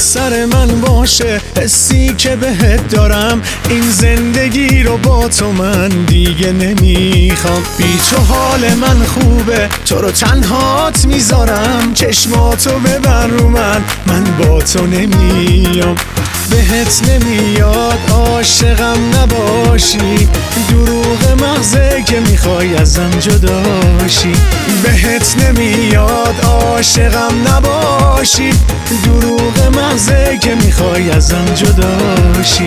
سر من باشه حسی که بهت دارم. این زندگی رو با تو من دیگه نمیخوام. بی تو حال من خوبه، تو رو تنهات میذارم. چشماتو ببر رو من با تو نمیام. بهت نمیاد عاشقم نباشی، دروغ مغزه که میخوای ازم جداشی. بهت نمیاد عاشقم نباشی، دروغ مغزه که میخوای ازم جداشی.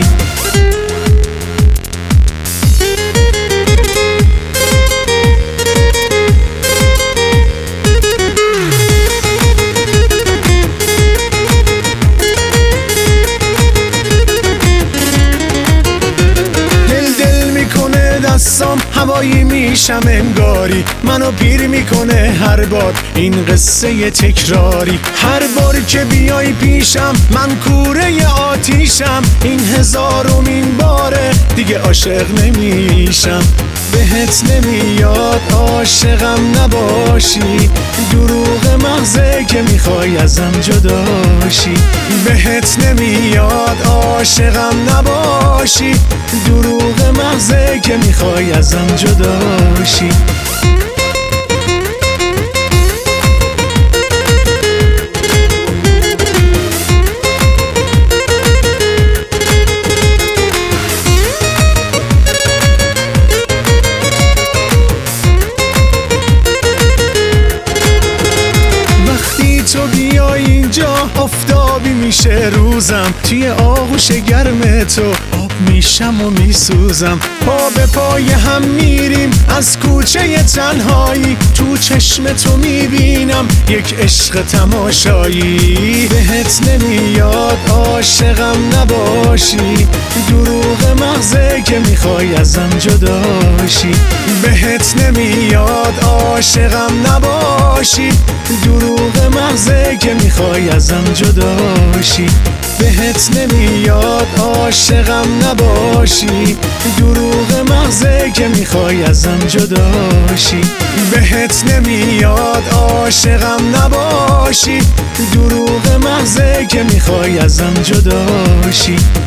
دستام هوایی میشم انگاری، منو پیر میکنه هر بار این قصه تکراری. هر بار که بیای پیشم من کوره آتیشم. این هزارمین باره دیگه عاشق نمیشم. بهت نمیاد عاشقم نباشی، دروغ مغزه که میخوای ازم جداشی. بهت نمیاد عاشقم نباشی، دروغ مغزه که میخوای ازم جداشی. تو بیای اینجا آفتابی میشه روزم. توی آغوش گرم تو آب میشم و میسوزم. پا به پای هم میریم از کوچه تنهایی، تو چشم تو میبینم یک عشق تماشایی. بهت نمیاد عاشقم نباشی، دروغ مغزه که میخوای ازم جداشی. بهت نمیاد عاشقم نباشی، دروغ مغزه که میخوای ازم جداشی. بهت نمیاد عاشقم نباشی، دروغ مغزه که میخوای ازم جداشی. بهت نمیاد عاشقم نباشی، دروغ مغزه که میخوای ازم جداشی.